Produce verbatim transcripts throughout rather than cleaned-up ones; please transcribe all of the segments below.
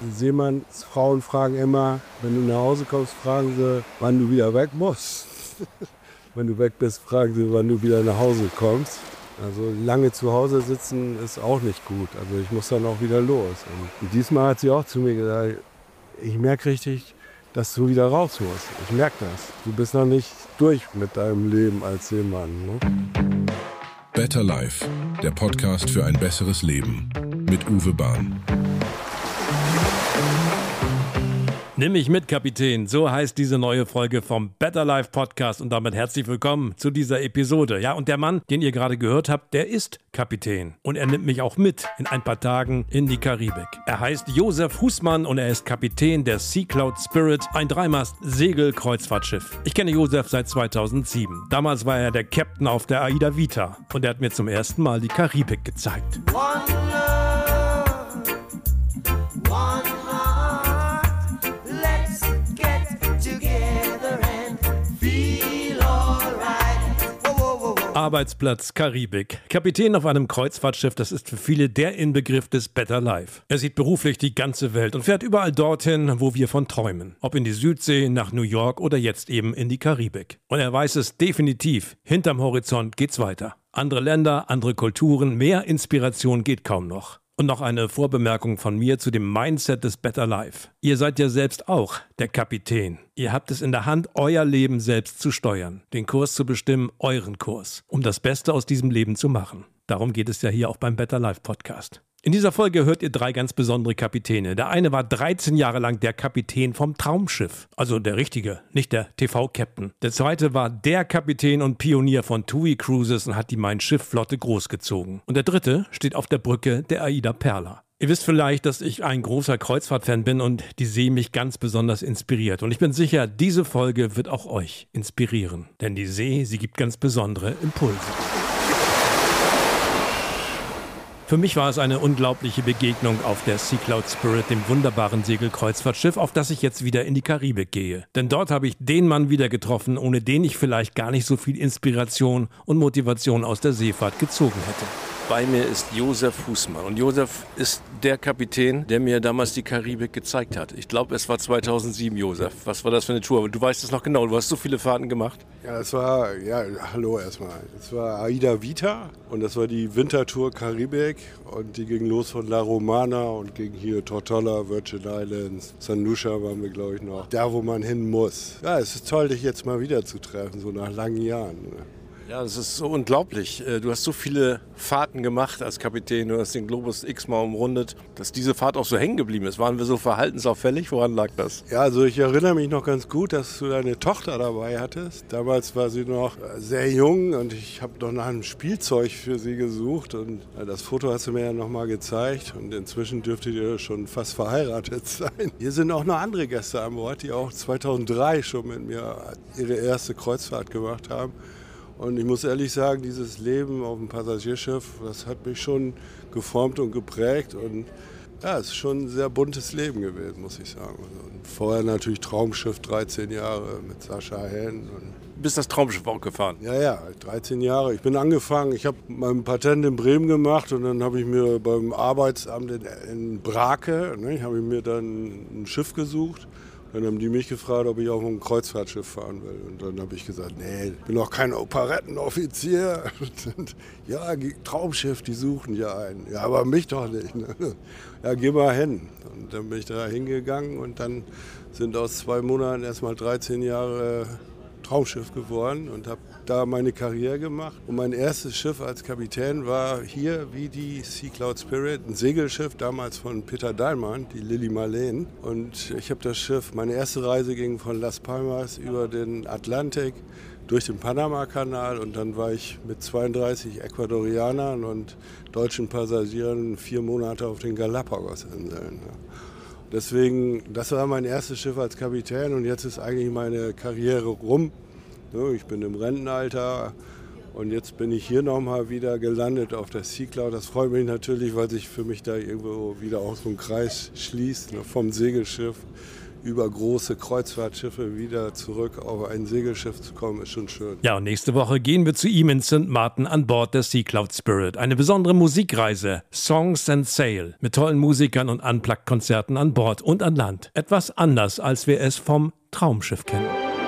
Seemannsfrauen fragen immer, wenn du nach Hause kommst, fragen sie, wann du wieder weg musst. Wenn du weg bist, fragen sie, wann du wieder nach Hause kommst. Also lange zu Hause sitzen ist auch nicht gut. Also ich muss dann auch wieder los. Und diesmal hat sie auch zu mir gesagt, ich merke richtig, dass du wieder raus musst. Ich merke das. Du bist noch nicht durch mit deinem Leben als Seemann. Ne? Better Life, der Podcast für ein besseres Leben mit Uwe Bahn. Nimm mich mit, Kapitän. So heißt diese neue Folge vom Better Life Podcast und damit herzlich willkommen zu dieser Episode. Ja, und der Mann, den ihr gerade gehört habt, der ist Kapitän. Und er nimmt mich auch mit in ein paar Tagen in die Karibik. Er heißt Josef Husmann und er ist Kapitän der Sea Cloud Spirit, ein Dreimast-Segel-Kreuzfahrtschiff. Ich kenne Josef seit zweitausendsieben. Damals war er der Captain auf der Aida Vita und er hat mir zum ersten Mal die Karibik gezeigt. One love, one Arbeitsplatz Karibik. Kapitän auf einem Kreuzfahrtschiff, das ist für viele der Inbegriff des Better Life. Er sieht beruflich die ganze Welt und fährt überall dorthin, wo wir von träumen. Ob in die Südsee, nach New York oder jetzt eben in die Karibik. Und er weiß es definitiv, hinterm Horizont geht's weiter. Andere Länder, andere Kulturen, mehr Inspiration geht kaum noch. Und noch eine Vorbemerkung von mir zu dem Mindset des Better Life. Ihr seid ja selbst auch der Kapitän. Ihr habt es in der Hand, euer Leben selbst zu steuern, den Kurs zu bestimmen, euren Kurs, um das Beste aus diesem Leben zu machen. Darum geht es ja hier auch beim Better Life Podcast. In dieser Folge hört ihr drei ganz besondere Kapitäne. Der eine war dreizehn Jahre lang der Kapitän vom Traumschiff. Also der richtige, nicht der T V-Captain. Der zweite war der Kapitän und Pionier von TUI Cruises und hat die Mein-Schiff-Flotte großgezogen. Und der dritte steht auf der Brücke der Aida Perla. Ihr wisst vielleicht, dass ich ein großer Kreuzfahrtfan bin und die See mich ganz besonders inspiriert. Und ich bin sicher, diese Folge wird auch euch inspirieren. Denn die See, sie gibt ganz besondere Impulse. Für mich war es eine unglaubliche Begegnung auf der Sea Cloud Spirit, dem wunderbaren Segelkreuzfahrtschiff, auf das ich jetzt wieder in die Karibik gehe. Denn dort habe ich den Mann wieder getroffen, ohne den ich vielleicht gar nicht so viel Inspiration und Motivation aus der Seefahrt gezogen hätte. Bei mir ist Josef Husmann und Josef ist der Kapitän, der mir damals die Karibik gezeigt hat. Ich glaube, es war zweitausendsieben, Josef. Was war das für eine Tour? Du weißt es noch genau, du hast so viele Fahrten gemacht. Ja, es war, ja, hallo erstmal. Es war Aida Vita und das war die Wintertour Karibik und die ging los von La Romana und ging hier Tortola, Virgin Islands, San Lucia waren wir, glaube ich, noch. Da, wo man hin muss. Ja, es ist toll, dich jetzt mal wieder zu treffen, so nach langen Jahren. Ja, das ist so unglaublich. Du hast so viele Fahrten gemacht als Kapitän, du hast den Globus x-mal umrundet, dass diese Fahrt auch so hängen geblieben ist. Waren wir so verhaltensauffällig? Woran lag das? Ja, also ich erinnere mich noch ganz gut, dass du deine Tochter dabei hattest. Damals war sie noch sehr jung und ich habe noch nach einem Spielzeug für sie gesucht und das Foto hast du mir ja noch mal gezeigt und inzwischen dürftet ihr schon fast verheiratet sein. Hier sind auch noch andere Gäste an Bord, die auch zweitausenddrei schon mit mir ihre erste Kreuzfahrt gemacht haben. Und ich muss ehrlich sagen, dieses Leben auf dem Passagierschiff, das hat mich schon geformt und geprägt. Und ja, es ist schon ein sehr buntes Leben gewesen, muss ich sagen. Und vorher natürlich Traumschiff, dreizehn Jahre mit Sascha Henn. Du bist das Traumschiff auch gefahren? Ja, ja, dreizehn Jahre. Ich bin angefangen, ich habe mein Patent in Bremen gemacht und dann habe ich mir beim Arbeitsamt in, in Brake, ne, habe ich mir dann ein Schiff gesucht. Dann haben die mich gefragt, ob ich auf einem Kreuzfahrtschiff fahren will. Und dann habe ich gesagt, nee, ich bin doch kein Operettenoffizier. Und, ja, Traumschiff, die suchen ja einen. Ja, aber mich doch nicht. Ne? Ja, geh mal hin. Und dann bin ich da hingegangen und dann sind aus zwei Monaten erstmal dreizehn Jahre Traumschiff geworden und habe da meine Karriere gemacht. Und mein erstes Schiff als Kapitän war hier wie die Sea Cloud Spirit, ein Segelschiff, damals von Peter Dahlmann, die Lili Marleen. Und ich habe das Schiff, meine erste Reise ging von Las Palmas über den Atlantik durch den Panama-Kanal und dann war ich mit zweiunddreißig Ecuadorianern und deutschen Passagieren vier Monate auf den Galapagos-Inseln. Deswegen, das war mein erstes Schiff als Kapitän und jetzt ist eigentlich meine Karriere rum. Ich bin im Rentenalter und jetzt bin ich hier nochmal wieder gelandet auf der Sea Cloud. Das freut mich natürlich, weil sich für mich da irgendwo wieder auch so ein Kreis schließt, vom Segelschiff über große Kreuzfahrtschiffe wieder zurück auf ein Segelschiff zu kommen, ist schon schön. Ja, und nächste Woche gehen wir zu ihm in Sankt Martin an Bord der Sea Cloud Spirit. Eine besondere Musikreise, Songs and Sail, mit tollen Musikern und Unplugged-Konzerten an Bord und an Land. Etwas anders, als wir es vom Traumschiff kennen.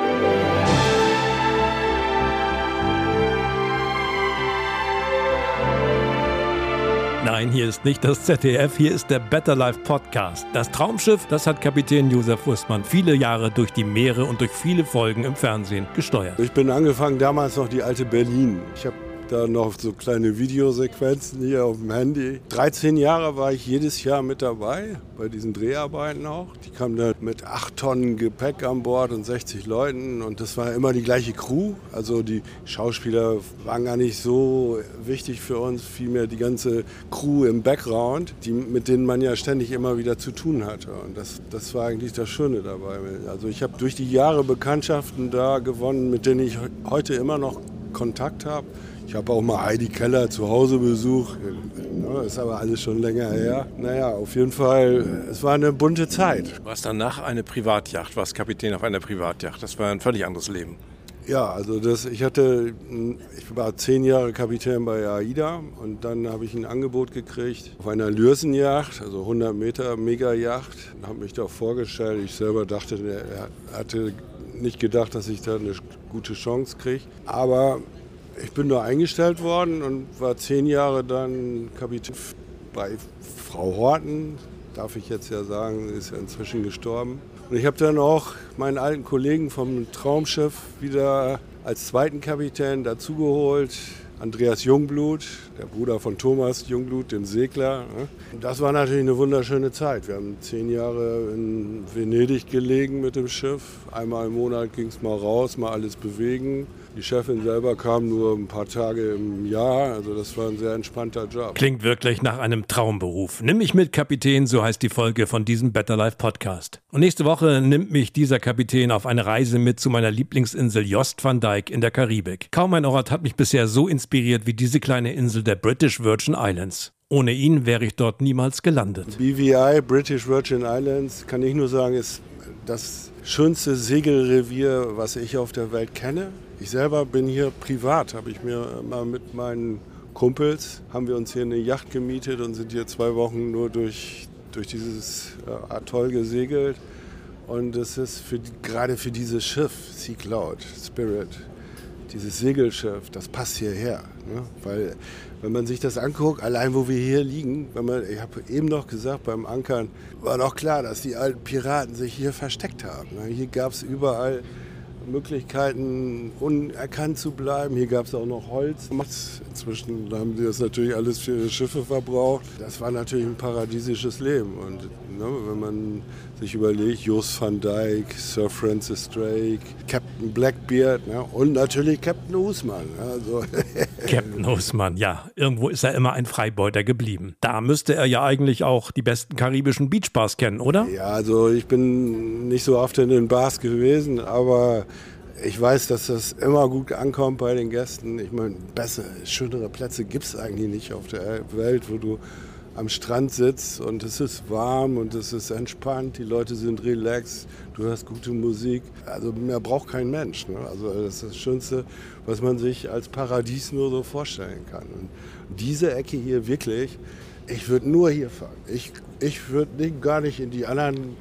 Nein, hier ist nicht das Z D F, hier ist der Better Life Podcast. Das Traumschiff, das hat Kapitän Josef Wustmann viele Jahre durch die Meere und durch viele Folgen im Fernsehen gesteuert. Ich bin angefangen, damals noch die alte Berlin. Ich habe da noch so kleine Videosequenzen hier auf dem Handy. dreizehn Jahre war ich jedes Jahr mit dabei, bei diesen Dreharbeiten auch. Die kamen da mit acht Tonnen Gepäck an Bord und sechzig Leuten und das war immer die gleiche Crew. Also die Schauspieler waren gar nicht so wichtig für uns, vielmehr die ganze Crew im Background, die, mit denen man ja ständig immer wieder zu tun hatte. Und das, das war eigentlich das Schöne dabei. Also ich habe durch die Jahre Bekanntschaften da gewonnen, mit denen ich heute immer noch Kontakt habe. Ich habe auch mal Heidi Keller zu Hause besucht, ist aber alles schon länger her. Naja, auf jeden Fall, es war eine bunte Zeit. Du warst danach eine Privatjacht, warst Kapitän auf einer Privatjacht. Das war ein völlig anderes Leben. Ja, also das, ich hatte, ich war zehn Jahre Kapitän bei AIDA und dann habe ich ein Angebot gekriegt auf einer Lürsenjacht, also hundert Meter Mega-Yacht. Ich habe mich da vorgestellt, ich selber dachte, er hatte nicht gedacht, dass ich da eine gute Chance kriege. Aber ich bin da eingestellt worden und war zehn Jahre dann Kapitän bei Frau Horten, darf ich jetzt ja sagen, sie ist ja inzwischen gestorben. Und ich habe dann auch meinen alten Kollegen vom Traumschiff wieder als zweiten Kapitän dazugeholt, Andreas Jungblut, der Bruder von Thomas Jungblut, dem Segler. Das war natürlich eine wunderschöne Zeit. Wir haben zehn Jahre in Venedig gelegen mit dem Schiff. Einmal im Monat ging es mal raus, mal alles bewegen. Die Chefin selber kam nur ein paar Tage im Jahr, also das war ein sehr entspannter Job. Klingt wirklich nach einem Traumberuf. Nimm mich mit, Kapitän, so heißt die Folge von diesem Better Life Podcast. Und nächste Woche nimmt mich dieser Kapitän auf eine Reise mit zu meiner Lieblingsinsel Jost van Dyke in der Karibik. Kaum ein Ort hat mich bisher so inspiriert wie diese kleine Insel der British Virgin Islands. Ohne ihn wäre ich dort niemals gelandet. B V I, British Virgin Islands, kann ich nur sagen, ist das schönste Segelrevier, was ich auf der Welt kenne. Ich selber bin hier privat, habe ich mir mal mit meinen Kumpels, haben wir uns hier eine Yacht gemietet und sind hier zwei Wochen nur durch, durch dieses äh, Atoll gesegelt. Und es ist für, gerade für dieses Schiff, Sea Cloud Spirit, dieses Segelschiff, das passt hierher. Ne? Weil wenn man sich das anguckt, allein wo wir hier liegen, wenn man, ich habe eben noch gesagt, beim Ankern war doch klar, dass die alten Piraten sich hier versteckt haben. Ne? Hier gab es überall Möglichkeiten, unerkannt zu bleiben. Hier gab es auch noch Holz. Inzwischen haben sie das natürlich alles für ihre Schiffe verbraucht. Das war natürlich ein paradiesisches Leben. Und ne, wenn man sich überlegt, Jos van Dyke, Sir Francis Drake, Captain Blackbeard, ne, und natürlich Captain Usman. Also Captain Usman, ja. Irgendwo ist er immer ein Freibeuter geblieben. Da müsste er ja eigentlich auch die besten karibischen Beachbars kennen, oder? Ja, also ich bin nicht so oft in den Bars gewesen, aber ich weiß, dass das immer gut ankommt bei den Gästen. Ich meine, bessere, schönere Plätze gibt es eigentlich nicht auf der Welt, wo du am Strand sitzt und es ist warm und es ist entspannt, die Leute sind relaxed, du hörst gute Musik. Also mehr braucht kein Mensch. Ne? Also das ist das Schönste, was man sich als Paradies nur so vorstellen kann. Und diese Ecke hier wirklich, ich würde nur hier fahren. Ich, ich würde gar nicht in die anderen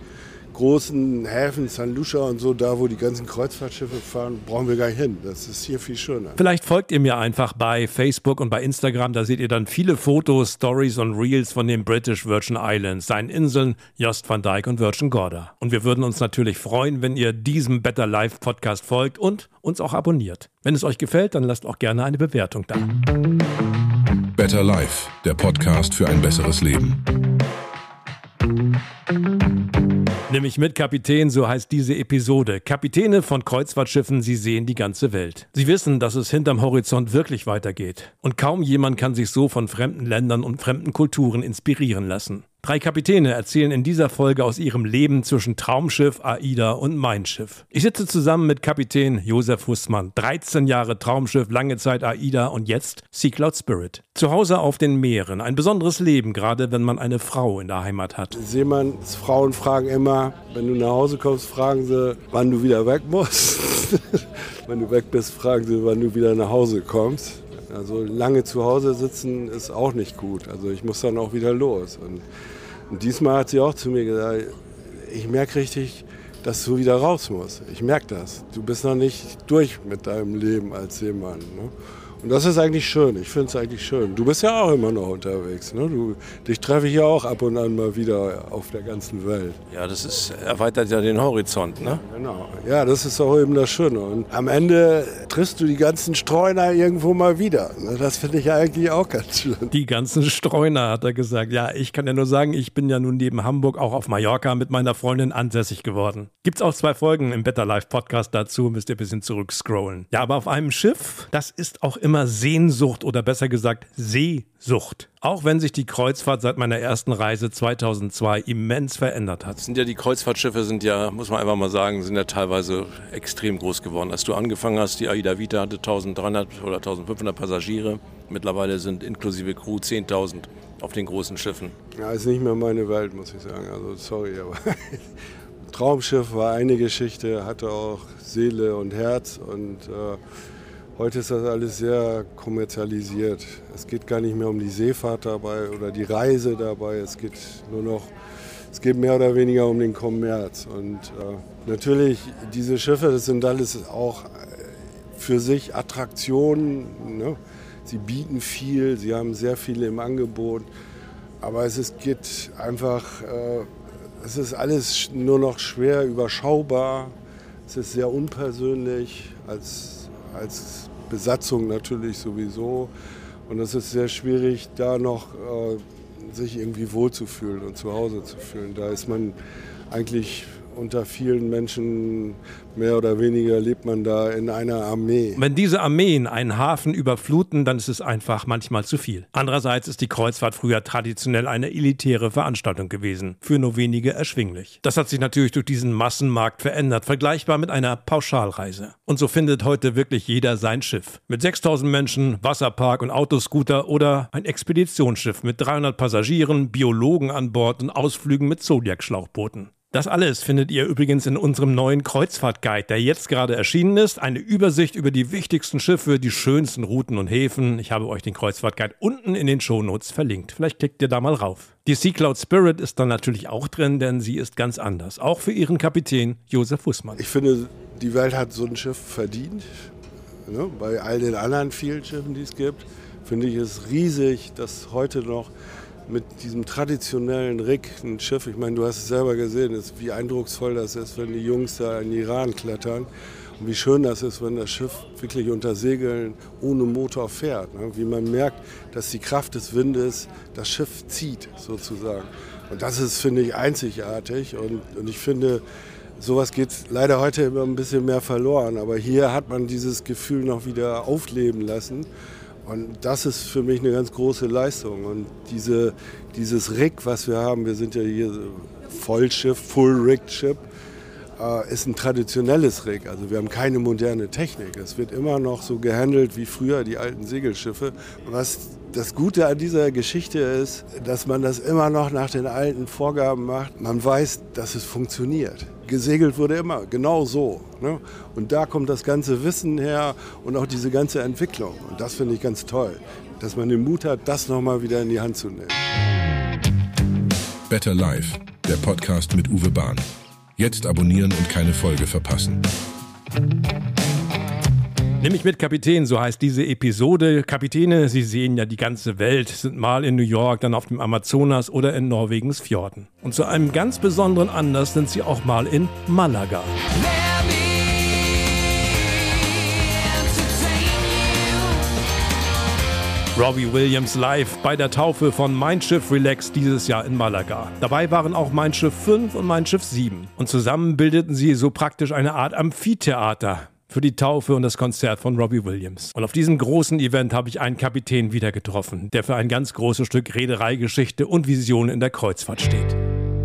großen Häfen, San Lucia und so, da wo die ganzen Kreuzfahrtschiffe fahren, brauchen wir gar nicht hin. Das ist hier viel schöner. Vielleicht folgt ihr mir einfach bei Facebook und bei Instagram, da seht ihr dann viele Fotos, Stories und Reels von den British Virgin Islands, seinen Inseln Jost van Dyke und Virgin Gorda. Und wir würden uns natürlich freuen, wenn ihr diesem Better Life Podcast folgt und uns auch abonniert. Wenn es euch gefällt, dann lasst auch gerne eine Bewertung da. Better Life, der Podcast für ein besseres Leben. Nimm mich mit, Kapitän, so heißt diese Episode. Kapitäne von Kreuzfahrtschiffen, sie sehen die ganze Welt. Sie wissen, dass es hinterm Horizont wirklich weitergeht. Und kaum jemand kann sich so von fremden Ländern und fremden Kulturen inspirieren lassen. Drei Kapitäne erzählen in dieser Folge aus ihrem Leben zwischen Traumschiff, AIDA und Mein Schiff. Ich sitze zusammen mit Kapitän Josef Hussmann. dreizehn Jahre Traumschiff, lange Zeit AIDA und jetzt Sea Cloud Spirit. Zu Hause auf den Meeren. Ein besonderes Leben, gerade wenn man eine Frau in der Heimat hat. Seemannsfrauen fragen immer, wenn du nach Hause kommst, fragen sie, wann du wieder weg musst. Wenn du weg bist, fragen sie, wann du wieder nach Hause kommst. Also lange zu Hause sitzen ist auch nicht gut. Also ich muss dann auch wieder los. Und, und diesmal hat sie auch zu mir gesagt, ich merke richtig, dass du wieder raus musst. Ich merke das. Du bist noch nicht durch mit deinem Leben als Seemann. Ne? Und das ist eigentlich schön. Ich finde es eigentlich schön. Du bist ja auch immer noch unterwegs. Ne? Du, dich treffe ich ja auch ab und an mal wieder auf der ganzen Welt. Ja, das ist, erweitert ja den Horizont, ne? Genau. Ja, das ist auch eben das Schöne. Und am Ende triffst du die ganzen Streuner irgendwo mal wieder. Das finde ich eigentlich auch ganz schön. Die ganzen Streuner, hat er gesagt. Ja, ich kann ja nur sagen, ich bin ja nun neben Hamburg auch auf Mallorca mit meiner Freundin ansässig geworden. Gibt's auch zwei Folgen im Better Life Podcast dazu, müsst ihr ein bisschen zurückscrollen. Ja, aber auf einem Schiff, das ist auch immer Sehnsucht oder besser gesagt Seesucht. Auch wenn sich die Kreuzfahrt seit meiner ersten Reise zweitausendzwei immens verändert hat. Sind ja die Kreuzfahrtschiffe sind ja, muss man einfach mal sagen, sind ja teilweise extrem groß geworden. Als du angefangen hast, die AIDA Vita hatte eintausenddreihundert oder eintausendfünfhundert Passagiere. Mittlerweile sind inklusive Crew zehntausend auf den großen Schiffen. Ja, ist nicht mehr meine Welt, muss ich sagen. Also sorry, aber Traumschiff war eine Geschichte, hatte auch Seele und Herz und äh, heute ist das alles sehr kommerzialisiert. Es geht gar nicht mehr um die Seefahrt dabei oder die Reise dabei. Es geht nur noch, es geht mehr oder weniger um den Kommerz. Und äh, natürlich, diese Schiffe, das sind alles auch für sich Attraktionen. Ne? Sie bieten viel, sie haben sehr viel im Angebot. Aber es ist, geht einfach, äh, es ist alles nur noch schwer überschaubar. Es ist sehr unpersönlich als als Besatzung natürlich sowieso. Und es ist sehr schwierig, da noch äh, sich irgendwie wohlzufühlen und zu Hause zu fühlen. Da ist man eigentlich unter vielen Menschen, mehr oder weniger lebt man da in einer Armee. Wenn diese Armeen einen Hafen überfluten, dann ist es einfach manchmal zu viel. Andererseits ist die Kreuzfahrt früher traditionell eine elitäre Veranstaltung gewesen, für nur wenige erschwinglich. Das hat sich natürlich durch diesen Massenmarkt verändert, vergleichbar mit einer Pauschalreise. Und so findet heute wirklich jeder sein Schiff. Mit sechstausend Menschen, Wasserpark und Autoscooter oder ein Expeditionsschiff mit dreihundert Passagieren, Biologen an Bord und Ausflügen mit Zodiac-Schlauchbooten. Das alles findet ihr übrigens in unserem neuen Kreuzfahrt-Guide, der jetzt gerade erschienen ist. Eine Übersicht über die wichtigsten Schiffe, die schönsten Routen und Häfen. Ich habe euch den Kreuzfahrt-Guide unten in den Shownotes verlinkt. Vielleicht klickt ihr da mal rauf. Die Sea Cloud Spirit ist dann natürlich auch drin, denn sie ist ganz anders. Auch für ihren Kapitän Josef Hussmann. Ich finde, die Welt hat so ein Schiff verdient. Ne? Bei all den anderen vielen Schiffen, die es gibt, finde ich es riesig, dass heute noch mit diesem traditionellen Rig ein Schiff, ich meine, du hast es selber gesehen, ist, wie eindrucksvoll das ist, wenn die Jungs da in den Iran klettern und wie schön das ist, wenn das Schiff wirklich unter Segeln ohne Motor fährt. Ne? Wie man merkt, dass die Kraft des Windes das Schiff zieht, sozusagen. Und das ist, finde ich, einzigartig und, und ich finde, sowas geht leider heute immer ein bisschen mehr verloren, aber hier hat man dieses Gefühl noch wieder aufleben lassen. Und das ist für mich eine ganz große Leistung. Und diese, dieses Rig, was wir haben, wir sind ja hier Vollschiff, Full-Rigged-Ship, äh, ist ein traditionelles Rig. Also wir haben keine moderne Technik. Es wird immer noch so gehandelt wie früher die alten Segelschiffe. Was das Gute an dieser Geschichte ist, dass man das immer noch nach den alten Vorgaben macht. Man weiß, dass es funktioniert. Gesegelt wurde immer, genau so. Ne? Und da kommt das ganze Wissen her und auch diese ganze Entwicklung. Und das finde ich ganz toll, dass man den Mut hat, das nochmal wieder in die Hand zu nehmen. Better Life, der Podcast mit Uwe Bahn. Jetzt abonnieren und keine Folge verpassen. Nimm mich mit, Kapitän, so heißt diese Episode. Kapitäne, sie sehen ja die ganze Welt, sind mal in New York, dann auf dem Amazonas oder in Norwegens Fjorden. Und zu einem ganz besonderen Anlass sind sie auch mal in Malaga. Robbie Williams live bei der Taufe von Mein Schiff Relax dieses Jahr in Malaga. Dabei waren auch Mein Schiff fünf und Mein Schiff sieben. Und zusammen bildeten sie so praktisch eine Art Amphitheater. für die Taufe und das Konzert von Robbie Williams. Und auf diesem großen Event habe ich einen Kapitän wieder getroffen, der für ein ganz großes Stück Reedereigeschichte und Vision in der Kreuzfahrt steht.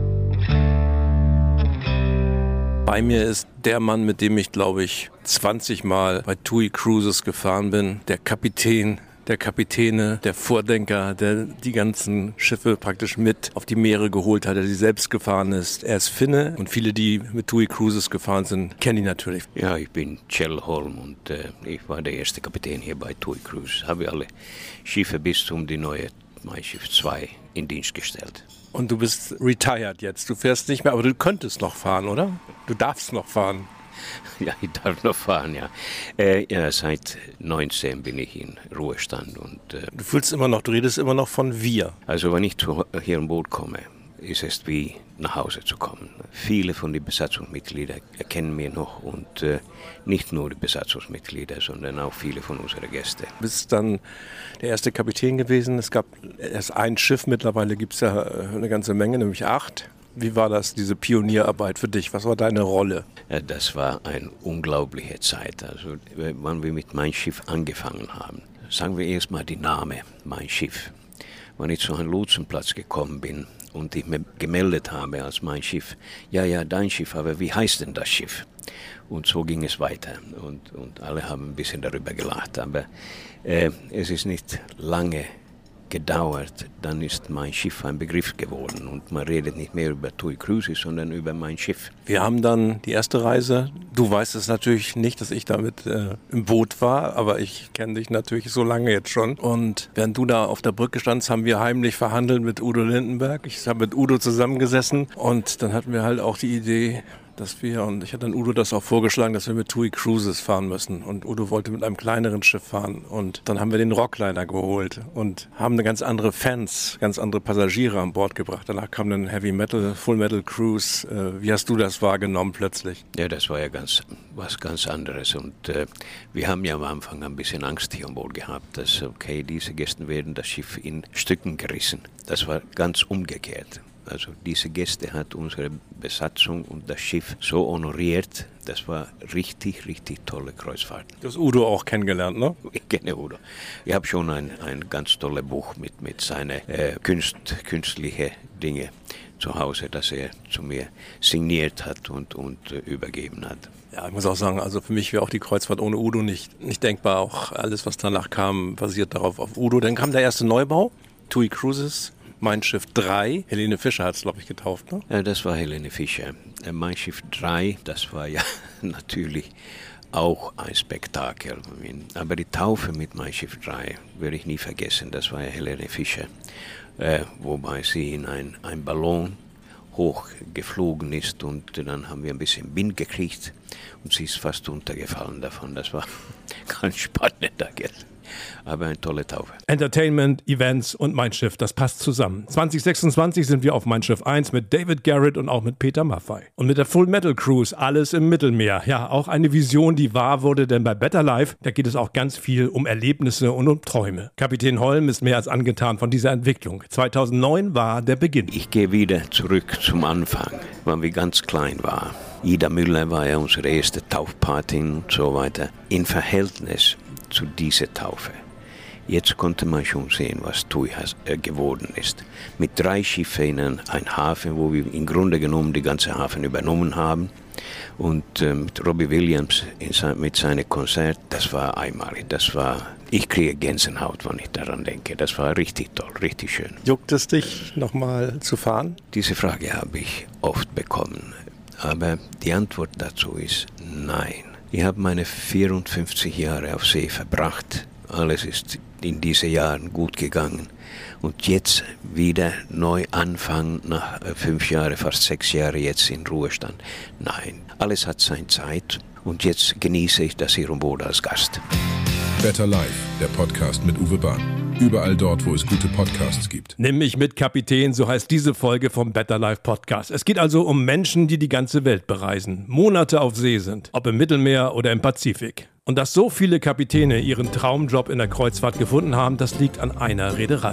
Bei mir ist der Mann, mit dem ich, glaube ich, zwanzig Mal bei T U I Cruises gefahren bin. Der Kapitän, der Kapitäne, der Vordenker, der die ganzen Schiffe praktisch mit auf die Meere geholt hat, der sie selbst gefahren ist. Er ist Finne und viele, die mit T U I Cruises gefahren sind, kennen ihn natürlich. Ja, ich bin Kjell Holm und äh, ich war der erste Kapitän hier bei T U I Cruises. Habe alle Schiffe bis zum die neue Mein Schiff zwei in Dienst gestellt. Und du bist retired jetzt. Du fährst nicht mehr, aber du könntest noch fahren, oder? Du darfst noch fahren. Ja, ich darf noch fahren, ja. Äh, ja, seit neunzehn bin ich in Ruhestand. Und, äh, du fühlst immer noch, du redest immer noch von wir. Also wenn ich zu, hier an Bord komme, ist es wie nach Hause zu kommen. Viele von den Besatzungsmitgliedern kennen mich noch und äh, nicht nur die Besatzungsmitglieder, sondern auch viele von unseren Gästen. Du bist dann der erste Kapitän gewesen. Es gab erst ein Schiff, mittlerweile gibt es ja eine ganze Menge, nämlich acht. Wie war das, diese Pionierarbeit für dich? Was war deine Rolle? Ja, das war eine unglaubliche Zeit. Also, wenn wir mit Mein Schiff angefangen haben, sagen wir erstmal die Name Mein Schiff. Wenn ich zu einem Lotsenplatz gekommen bin und ich mich gemeldet habe als Mein Schiff, ja, ja, dein Schiff, aber wie heißt denn das Schiff? Und so ging es weiter und, und alle haben ein bisschen darüber gelacht, aber äh, es ist nicht lange gedauert, dann ist Mein Schiff ein Begriff geworden und man redet nicht mehr über T U I Cruises, sondern über Mein Schiff. Wir haben dann die erste Reise, du weißt es natürlich nicht, dass ich damit äh, im Boot war, aber ich kenne dich natürlich so lange jetzt schon und während du da auf der Brücke standst, haben wir heimlich verhandelt mit Udo Lindenberg. Ich habe mit Udo zusammengesessen und dann hatten wir halt auch die Idee, dass wir, und ich hatte dann Udo das auch vorgeschlagen, dass wir mit T U I Cruises fahren müssen. Und Udo wollte mit einem kleineren Schiff fahren. Und dann haben wir den Rockliner geholt und haben eine ganz andere Fans, ganz andere Passagiere an Bord gebracht. Danach kam dann Heavy Metal, Full Metal Cruise. Äh, wie hast du das wahrgenommen plötzlich? Ja, das war ja ganz, was ganz anderes. Und äh, wir haben ja am Anfang ein bisschen Angst hier an Bord gehabt, dass, okay, diese Gäste werden das Schiff in Stücken gerissen. Das war ganz umgekehrt. Also diese Gäste hat unsere Besatzung und das Schiff so honoriert. Das war richtig, richtig tolle Kreuzfahrt. Du hast Udo auch kennengelernt, ne? Ich kenne Udo. Ich habe schon ein, ein ganz tolles Buch mit, mit seinen äh, Kunst, künstlichen Dingen zu Hause, das er zu mir signiert hat und, und äh, übergeben hat. Ja, ich muss auch sagen, also für mich wäre auch die Kreuzfahrt ohne Udo nicht, nicht denkbar. Auch alles, was danach kam, basiert darauf auf Udo. Dann kam der erste Neubau, T U I Cruises. Mein Schiff drei, Helene Fischer hat es, glaube ich, getauft, ne? Ja, das war Helene Fischer. Mein Schiff drei, das war ja natürlich auch ein Spektakel. Aber die Taufe mit Mein Schiff drei werde ich nie vergessen. Das war ja Helene Fischer, äh, wobei sie in ein, ein Ballon hochgeflogen ist und dann haben wir ein bisschen Wind gekriegt und sie ist fast untergefallen davon. Das war ganz spannend, aber eine tolle Taufe. Entertainment, Events und Mein Schiff, das passt zusammen. zwanzig sechsundzwanzig sind wir auf Mein Schiff eins mit David Garrett und auch mit Peter Maffay. Und mit der Full Metal Cruise, alles im Mittelmeer. Ja, auch eine Vision, die wahr wurde, denn bei Better Life, da geht es auch ganz viel um Erlebnisse und um Träume. Kapitän Holm ist mehr als angetan von dieser Entwicklung. zweitausendneun war der Beginn. Ich gehe wieder zurück zum Anfang, wann wir ganz klein waren. Ida Müller war ja unsere erste Taufpatin und so weiter. In Verhältnis zu dieser Taufe. Jetzt konnte man schon sehen, was T U I äh, geworden ist. Mit drei Schiffen in einem Hafen, wo wir im Grunde genommen die ganze Hafen übernommen haben. Und äh, mit Robbie Williams in sein, mit seinem Konzert, das war einmalig. Das war, ich kriege Gänsehaut, wenn ich daran denke. Das war richtig toll, richtig schön. Juckt es dich, nochmal zu fahren? Diese Frage habe ich oft bekommen. Aber die Antwort dazu ist nein. Ich habe meine vierundfünfzig Jahre auf See verbracht. Alles ist in diesen Jahren gut gegangen. Und jetzt wieder neu anfangen, nach fünf Jahren, fast sechs Jahren jetzt in Ruhestand. Nein, alles hat seine Zeit und jetzt genieße ich das hier an Bord als Gast. Better Life, der Podcast mit Uwe Bahn. Überall dort, wo es gute Podcasts gibt. Nimm mich mit, Kapitän, so heißt diese Folge vom Better Life Podcast. Es geht also um Menschen, die die ganze Welt bereisen, Monate auf See sind, ob im Mittelmeer oder im Pazifik. Und dass so viele Kapitäne ihren Traumjob in der Kreuzfahrt gefunden haben, das liegt an einer Reederei.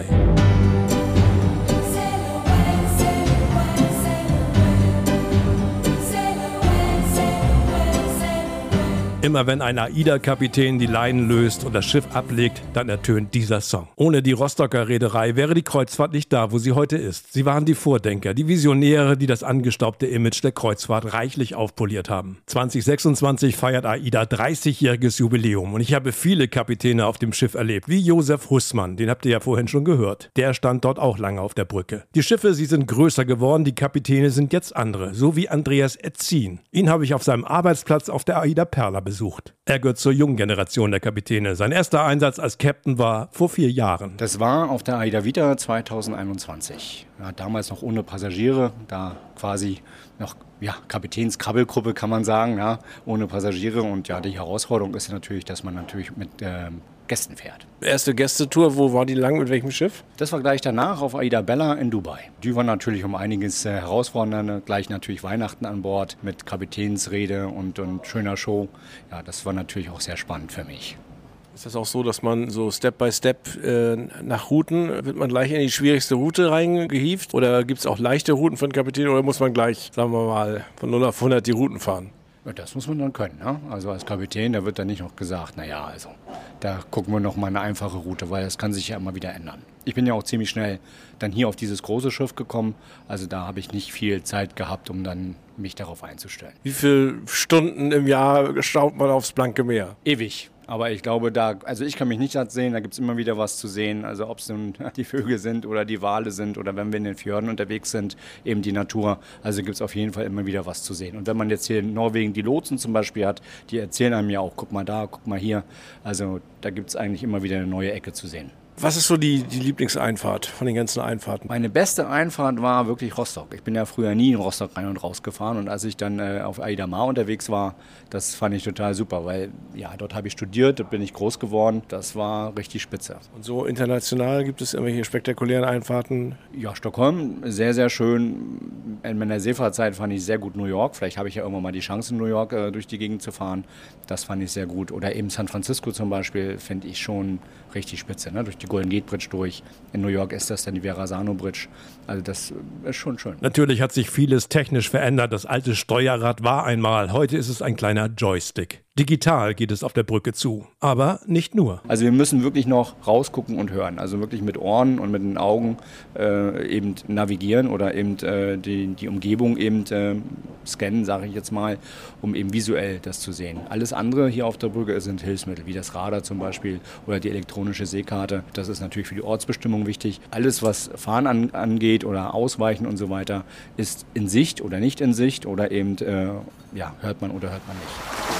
Immer wenn ein AIDA-Kapitän die Leinen löst und das Schiff ablegt, dann ertönt dieser Song. Ohne die Rostocker Reederei wäre die Kreuzfahrt nicht da, wo sie heute ist. Sie waren die Vordenker, die Visionäre, die das angestaubte Image der Kreuzfahrt reichlich aufpoliert haben. zwanzig sechsundzwanzig feiert AIDA dreißigjähriges Jubiläum und ich habe viele Kapitäne auf dem Schiff erlebt, wie Josef Hussmann, den habt ihr ja vorhin schon gehört. Der stand dort auch lange auf der Brücke. Die Schiffe, sie sind größer geworden, die Kapitäne sind jetzt andere, so wie Andreas Etzin. Ihn habe ich auf seinem Arbeitsplatz auf der AIDA Perla besucht. Er gehört zur jungen Generation der Kapitäne. Sein erster Einsatz als Captain war vor vier Jahren. Das war auf der AIDA Vita zweitausendeinundzwanzig. Ja, damals noch ohne Passagiere, da quasi noch ja, Kapitänskrabbelgruppe kann man sagen, ja, ohne Passagiere. Und ja, die Herausforderung ist natürlich, dass man natürlich mit ähm, Gästen fährt. Erste Gästetour, wo war die lang, mit welchem Schiff? Das war gleich danach auf AIDA Bella in Dubai. Die war natürlich um einiges äh, herausfordernder, gleich natürlich Weihnachten an Bord mit Kapitänsrede und, und schöner Show. Ja, das war natürlich auch sehr spannend für mich. Ist das auch so, dass man so Step by Step äh, nach Routen, wird man gleich in die schwierigste Route reingehievt? Oder gibt es auch leichte Routen für den Kapitän oder muss man gleich, sagen wir mal, von null auf hundert die Routen fahren? Ja, das muss man dann können. Ne? Also als Kapitän, da wird dann nicht noch gesagt, naja, also da gucken wir noch mal eine einfache Route, weil das kann sich ja immer wieder ändern. Ich bin ja auch ziemlich schnell dann hier auf dieses große Schiff gekommen. Also da habe ich nicht viel Zeit gehabt, um dann mich darauf einzustellen. Wie viele Stunden im Jahr schaut man aufs blanke Meer? Ewig. Aber ich glaube, da, also ich kann mich nicht satt sehen, da gibt es immer wieder was zu sehen. Also ob es nun die Vögel sind oder die Wale sind oder wenn wir in den Fjorden unterwegs sind, eben die Natur. Also gibt es auf jeden Fall immer wieder was zu sehen. Und wenn man jetzt hier in Norwegen die Lotsen zum Beispiel hat, die erzählen einem ja auch, guck mal da, guck mal hier. Also da gibt es eigentlich immer wieder eine neue Ecke zu sehen. Was ist so die, die Lieblingseinfahrt von den ganzen Einfahrten? Meine beste Einfahrt war wirklich Rostock. Ich bin ja früher nie in Rostock rein und raus gefahren. Und als ich dann äh, auf AIDA Mar unterwegs war, das fand ich total super, weil ja, dort habe ich studiert, dort bin ich groß geworden. Das war richtig spitze. Und so international gibt es irgendwelche spektakulären Einfahrten? Ja, Stockholm, sehr, sehr schön. In meiner Seefahrtzeit fand ich sehr gut New York. Vielleicht habe ich ja irgendwann mal die Chance, in New York äh, durch die Gegend zu fahren. Das fand ich sehr gut. Oder eben San Francisco zum Beispiel, finde ich schon richtig spitze, ne? Durch die Golden Gate Bridge durch. In New York ist das dann die Verrazano Bridge. Also das ist schon schön. Natürlich hat sich vieles technisch verändert. Das alte Steuerrad war einmal. Heute ist es ein kleiner Joystick. Digital geht es auf der Brücke zu, aber nicht nur. Also wir müssen wirklich noch rausgucken und hören, also wirklich mit Ohren und mit den Augen äh, eben navigieren oder eben äh, die, die Umgebung eben äh, scannen, sage ich jetzt mal, um eben visuell das zu sehen. Alles andere hier auf der Brücke sind Hilfsmittel, wie das Radar zum Beispiel oder die elektronische Seekarte. Das ist natürlich für die Ortsbestimmung wichtig. Alles, was Fahren an, angeht oder Ausweichen und so weiter, ist in Sicht oder nicht in Sicht oder eben äh, ja, hört man oder hört man nicht.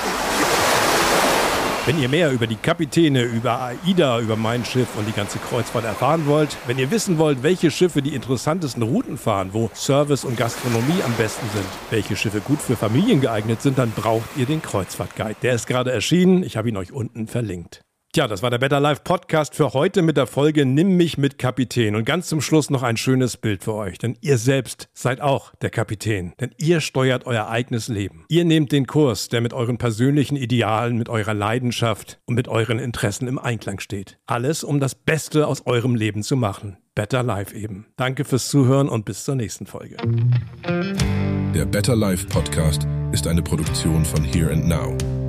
Wenn ihr mehr über die Kapitäne, über AIDA, über mein Schiff und die ganze Kreuzfahrt erfahren wollt, wenn ihr wissen wollt, welche Schiffe die interessantesten Routen fahren, wo Service und Gastronomie am besten sind, welche Schiffe gut für Familien geeignet sind, dann braucht ihr den Kreuzfahrtguide. Der ist gerade erschienen, ich habe ihn euch unten verlinkt. Tja, das war der Better Life Podcast für heute mit der Folge Nimm mich mit Kapitän. Und ganz zum Schluss noch ein schönes Bild für euch, denn ihr selbst seid auch der Kapitän. Denn ihr steuert euer eigenes Leben. Ihr nehmt den Kurs, der mit euren persönlichen Idealen, mit eurer Leidenschaft und mit euren Interessen im Einklang steht. Alles, um das Beste aus eurem Leben zu machen. Better Life eben. Danke fürs Zuhören und bis zur nächsten Folge. Der Better Life Podcast ist eine Produktion von Here and Now.